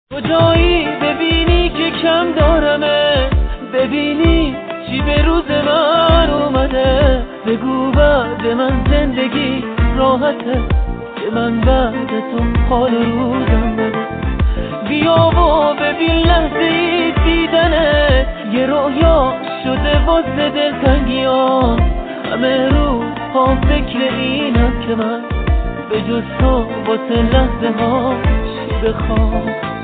کجایی ببینی که کم دارمه، ببینی چی به روز من اومده. بگو بعد من زندگی راحته، که من بعد تو حال روزم بده. بیا و ببین لحظه ای دیدنت یه رویا شده واسه دلتنگیان. همه روز ها فکر اینم که من به جز تو واسه لحظه ها چی بخوام.